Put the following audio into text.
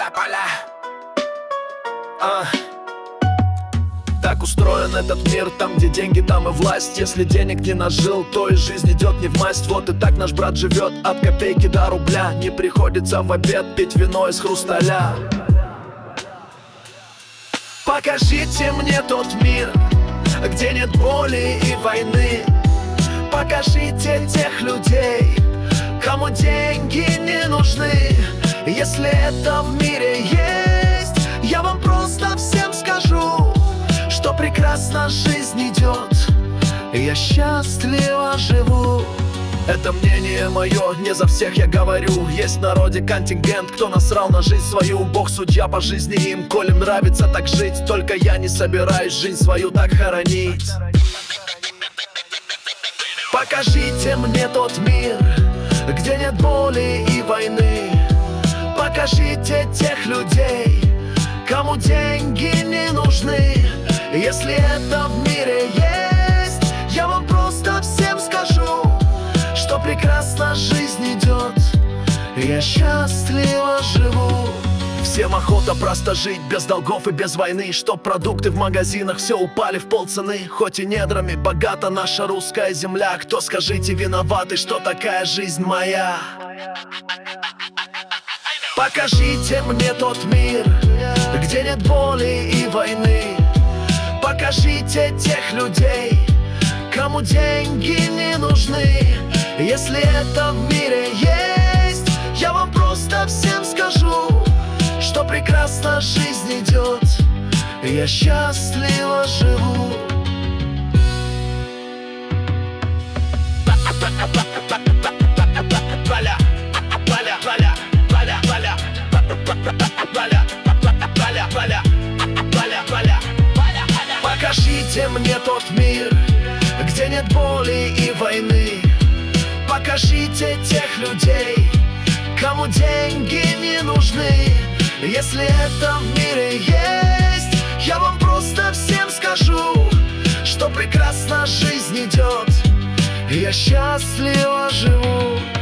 поля. Так устроен этот мир, там где деньги, там и власть. Если денег не нажил, то и жизнь идет не в масть. Вот и так наш брат живет от копейки до рубля. Не приходится в обед пить вино из хрусталя. Покажите мне тот мир, где нет боли и войны. Покажите тех людей, кому деньги не нужны. Если это в мире есть, я вам просто всем скажу, что прекрасно жизнь идет, и я счастливо живу. Это мнение мое, не за всех я говорю. Есть в народе контингент, кто насрал на жизнь свою. Бог судья по жизни им, коли им нравится так жить. Только я не собираюсь жизнь свою так хоронить. Покажите мне тот мир, где нет боли и войны. Покажите тех людей, кому деньги не нужны. Если это в мире есть, я вам просто всем скажу, что прекрасно жизнь идет, и я счастливо живу. Всем охота просто жить без долгов и без войны, чтоб продукты в магазинах все упали в полцены. Хоть и недрами богата наша русская земля, кто, скажите, виноваты, что такая жизнь моя? Покажите мне тот мир, где нет боли и войны. Покажите тех людей, кому деньги не нужны. Если это в мире есть, я вам просто всем скажу, что прекрасно жизнь идет, и я счастливо живу. Покажите мне тот мир, где нет боли и войны. Покажите тех людей, кому деньги не нужны. Если это в мире есть, я вам просто всем скажу, что прекрасно жизнь идет, и я счастливо живу.